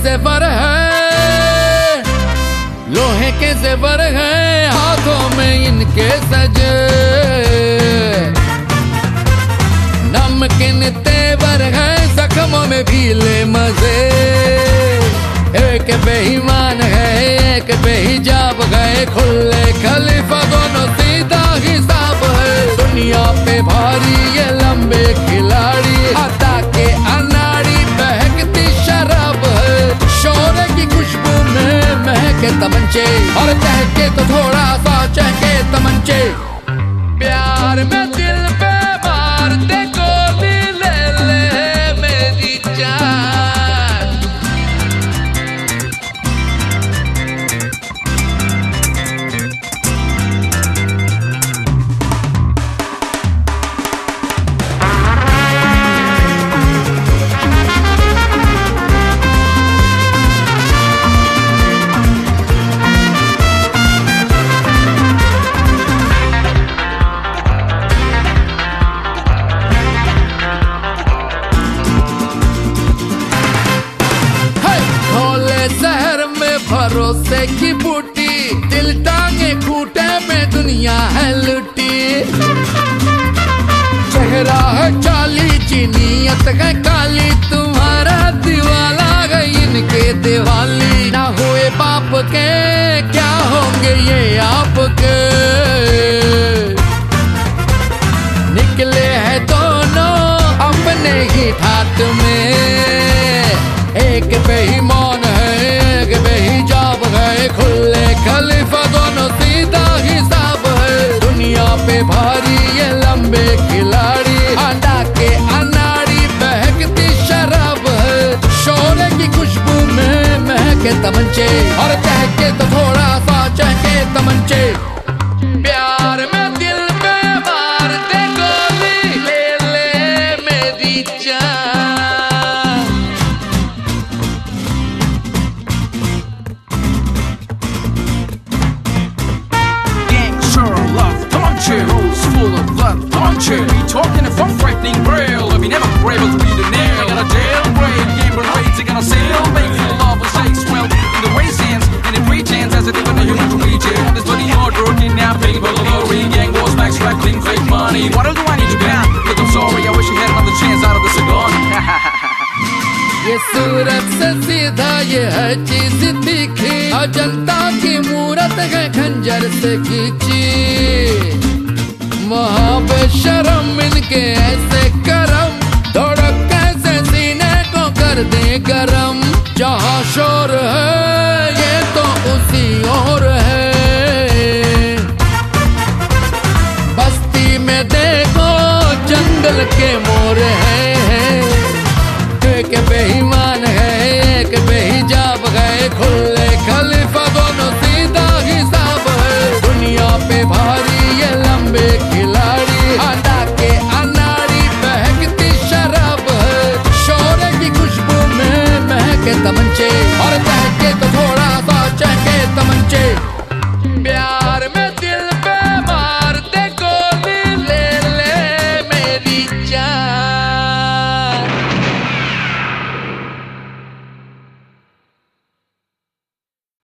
जेवर है, लोहे के जेवर है, हाथों में इनके सजे नमकीन तेवर है, जख्मों में भी ले मजे। एक बेईमान है, एक बेहिजाब गए खुले खलीफा, दोनों सीधा हिसाब है। दुनिया पे भारी ये लंबे खिलाड़ी, अता के अनाड़ी बहकती शराब है। शोरे की खुशबू में महके तमंचे, और चहके तो थोड़ा सा चहके तमंचे। प्यार में दिल पे मारते गोली ले ले मेरी जान। शहर में भरोसे की बूटी, दिल टांगे खूटे में दुनिया है लुटी। चेहरा है चाली नीयत है काली, तुम्हारा दीवाला गई इनके दिवाली। ना हुए बाप के क्या होंगे ये आपके, निकले हैं दोनों अपने ही ठाट में। एक बेईमान है, एक बेहिजाब है, खुले खलीफा, दोनों सीधा हिसाब है। दुनिया पे भारी ये लंबे खिलाड़ी, अंडा के अनाड़ी बहकती शराब है। शोरे की खुशबू में महके तमंचे, और चहके तो थोड़ा सा चहके तमंचे। प्यार में दिल पे मारते गोली ले ले मेरी जान। Rules full of blood, don't you? We talking if I'm frightening real. If you never were able to read the nail, I got a jailbreak, gamble rates, I got a sail, make you love a sex well in the race hands, and in pre-chance as a different human to reach it. This bloody hard road kidnapping, burglary, gang wars, back extracting fake money. What else do I need to get? Look, I'm sorry, I wish I had another chance out of this cigar. ये सूरत से सीधा ये है चीज तीखी, अजंता की मूरत है खंजर से खींची। महाबेशरम इनके ऐसे करम, धड़क कैसे सीने को कर दे गरम। जहाँ शोर है ये तो उसी ओर है।